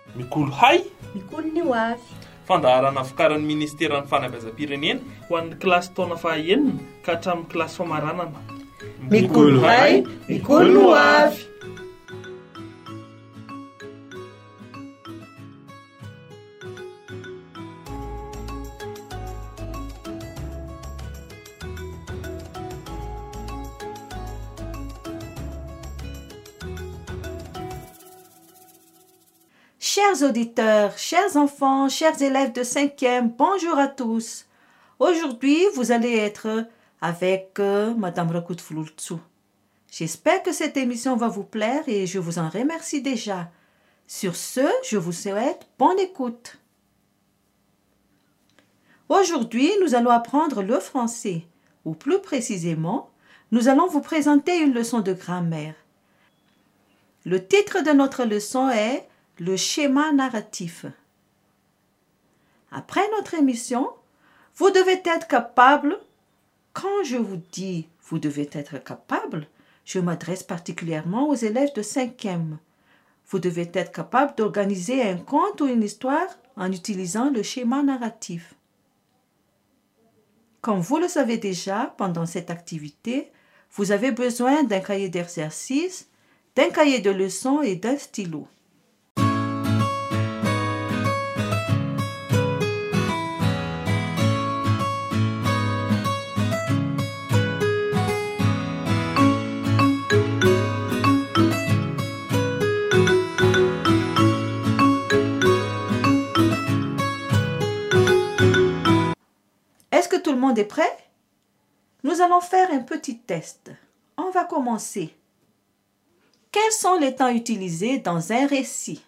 Mikolo hay mikolo ny ho avy fandaharana vokarin'ny ministeran'ny fanabeazam-pirenena ho an'ny kilasy taona fahaenina ka hatramin'ny kilasy famaranana. mikolo hay mikolo ny ho avy. Chers auditeurs, chers enfants, chers élèves de 5e, bonjour à tous. Aujourd'hui, vous allez être avec Madame Rakout Floultsou. J'espère que cette émission va vous plaire et je vous en remercie déjà. Sur ce, je vous souhaite bonne écoute. Aujourd'hui, nous allons apprendre le français, ou plus précisément, nous allons vous présenter une leçon de grammaire. Le titre de notre leçon est le schéma narratif. Après notre émission, vous devez être capable, quand je vous dis vous devez être capable, je m'adresse particulièrement aux élèves de 5e. Vous devez être capable d'organiser un conte ou une histoire en utilisant le schéma narratif. Comme vous le savez déjà, pendant cette activité, vous avez besoin d'un cahier d'exercice, d'un cahier de leçons et d'un stylo. Est-ce que tout le monde est prêt? Nous allons faire un petit test. On va commencer. Quels sont les temps utilisés dans un récit?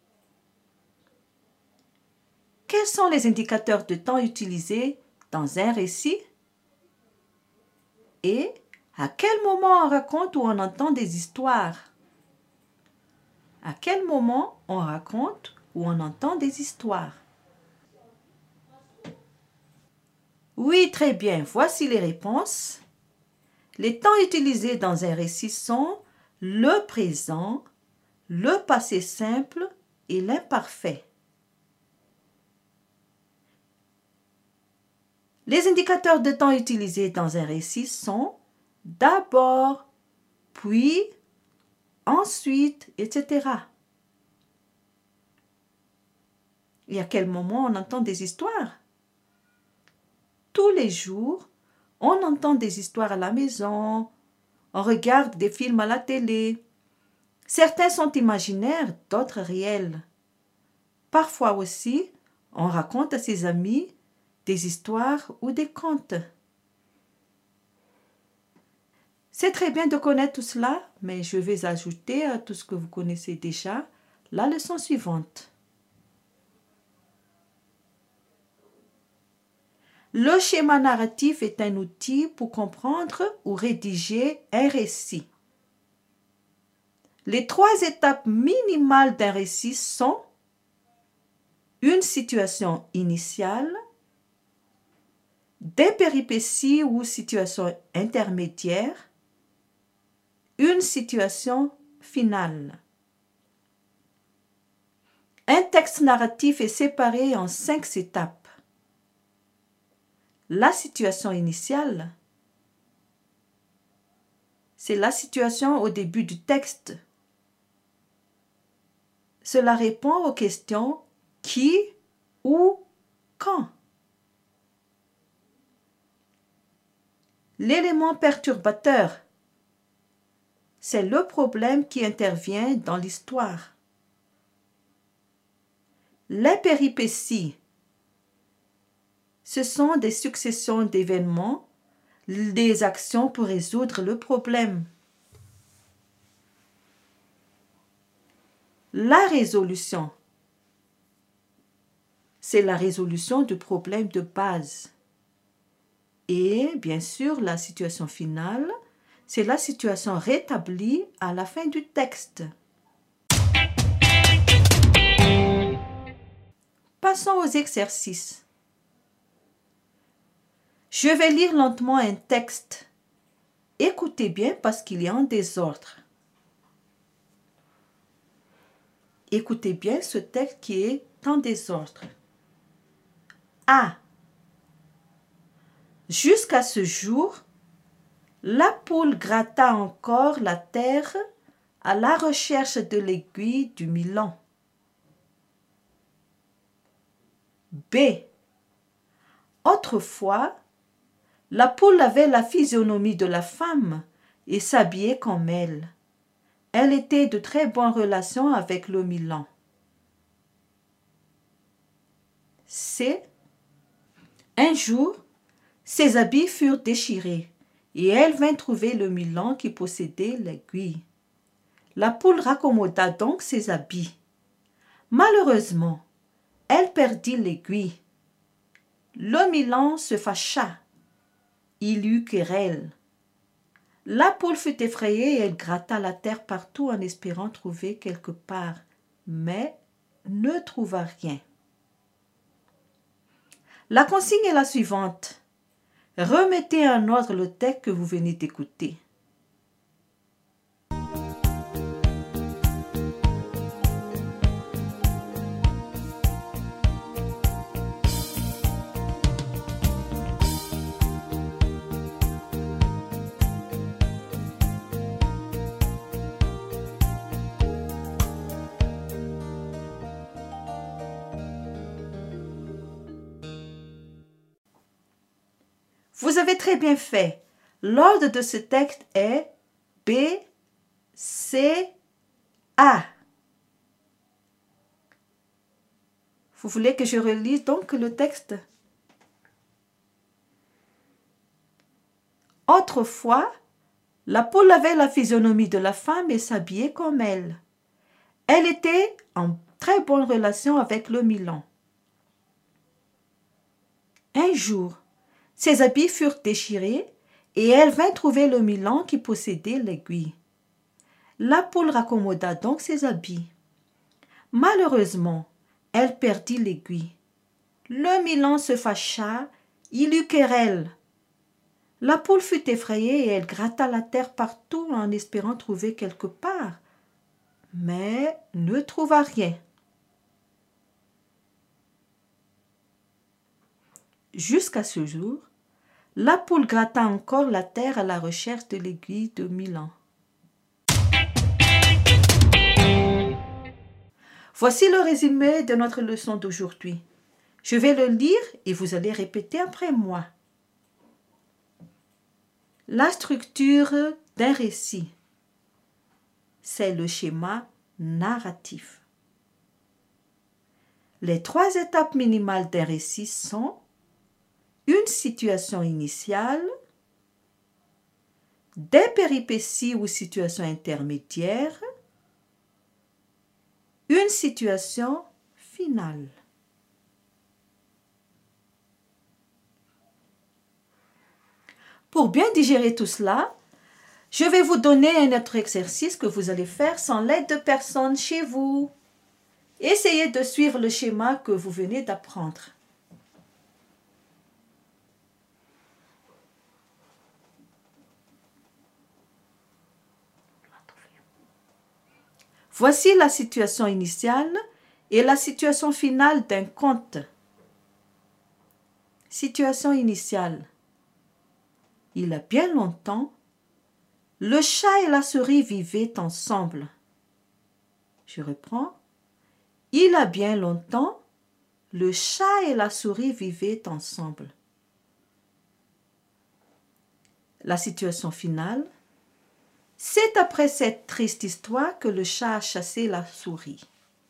Quels sont les indicateurs de temps utilisés dans un récit? Et à quel moment on raconte ou on entend des histoires? À quel moment on raconte ou on entend des histoires? Oui, très bien. Voici les réponses. Les temps utilisés dans un récit sont le présent, le passé simple et l'imparfait. Les indicateurs de temps utilisés dans un récit sont d'abord, puis, ensuite, etc. Et à quel moment on entend des histoires? Tous les jours, on entend des histoires à la maison, on regarde des films à la télé. Certains sont imaginaires, d'autres réels. Parfois aussi, on raconte à ses amis des histoires ou des contes. C'est très bien de connaître tout cela, mais je vais ajouter à tout ce que vous connaissez déjà la leçon suivante. Le schéma narratif est un outil pour comprendre ou rédiger un récit. Les 3 étapes minimales d'un récit sont une situation initiale, des péripéties ou situations intermédiaires, une situation finale. Un texte narratif est séparé en 5 étapes. La situation initiale, c'est la situation au début du texte. Cela répond aux questions qui, où, quand. L'élément perturbateur, c'est le problème qui intervient dans l'histoire. Les péripéties, ce sont des successions d'événements, des actions pour résoudre le problème. La résolution, c'est la résolution du problème de base. Et bien sûr, la situation finale, c'est la situation rétablie à la fin du texte. Passons aux exercices. Je vais lire lentement un texte. Écoutez bien parce qu'il y a un désordre. Écoutez bien ce texte qui est en désordre. A. Jusqu'à ce jour, la poule gratta encore la terre à la recherche de l'aiguille du Milan. B. Autrefois, la poule avait la physionomie de la femme et s'habillait comme elle. Elle était de très bonnes relations avec le Milan. C. Un jour, ses habits furent déchirés et elle vint trouver le Milan qui possédait l'aiguille. La poule raccommoda donc ses habits. Malheureusement, elle perdit l'aiguille. Le Milan se fâcha. Il eut querelle. La poule fut effrayée et elle gratta la terre partout en espérant trouver quelque part, mais ne trouva rien. La consigne est la suivante. Remettez en ordre le texte que vous venez d'écouter. Vous avez très bien fait. L'ordre de ce texte est B, C, A. Vous voulez que je relise donc le texte? Autrefois, la poule avait la physionomie de la femme et s'habillait comme elle. Elle était en très bonne relation avec le Milan. Un jour, ses habits furent déchirés et elle vint trouver le Milan qui possédait l'aiguille. La poule raccommoda donc ses habits. Malheureusement, elle perdit l'aiguille. Le Milan se fâcha, il eut querelle. La poule fut effrayée et elle gratta la terre partout en espérant trouver quelque part, mais ne trouva rien. Jusqu'à ce jour, la poule gratta encore la terre à la recherche de l'aiguille de Milan. Voici le résumé de notre leçon d'aujourd'hui. Je vais le lire et vous allez répéter après moi. La structure d'un récit, c'est le schéma narratif. Les 3 étapes minimales d'un récit sont une situation initiale, des péripéties ou situations intermédiaires, une situation finale. Pour bien digérer tout cela, je vais vous donner un autre exercice que vous allez faire sans l'aide de personne chez vous. Essayez de suivre le schéma que vous venez d'apprendre. Voici la situation initiale et la situation finale d'un conte. Situation initiale. Il y a bien longtemps, le chat et la souris vivaient ensemble. Je reprends. Il y a bien longtemps, le chat et la souris vivaient ensemble. La situation finale. C'est après cette triste histoire que le chat a chassé la souris.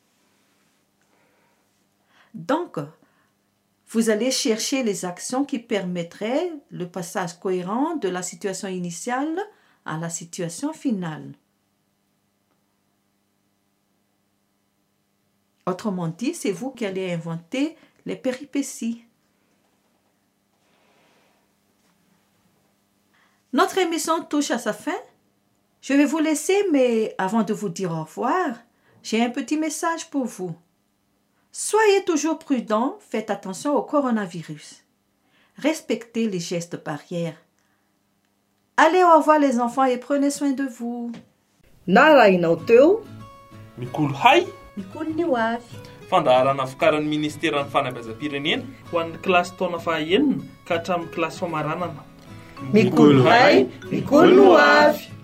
Donc, vous allez chercher les actions qui permettraient le passage cohérent de la situation initiale à la situation finale. Autrement dit, c'est vous qui allez inventer les péripéties. Notre émission touche à sa fin. Je vais vous laisser, mais avant de vous dire au revoir, j'ai un petit message pour vous. Soyez toujours prudents, faites attention au coronavirus. Respectez les gestes barrières. Allez, au revoir les enfants et prenez soin de vous. Narainao teo Mikolo hay mikolo ny ho avy. Fandaharana vokarin'ny ministeran'ny fanabeazam-pirenena ho an'ny kilasy taona fahaenina ka hatramin'ny kilasy famaranana. Mikolo hay, mikolo ny ho avy.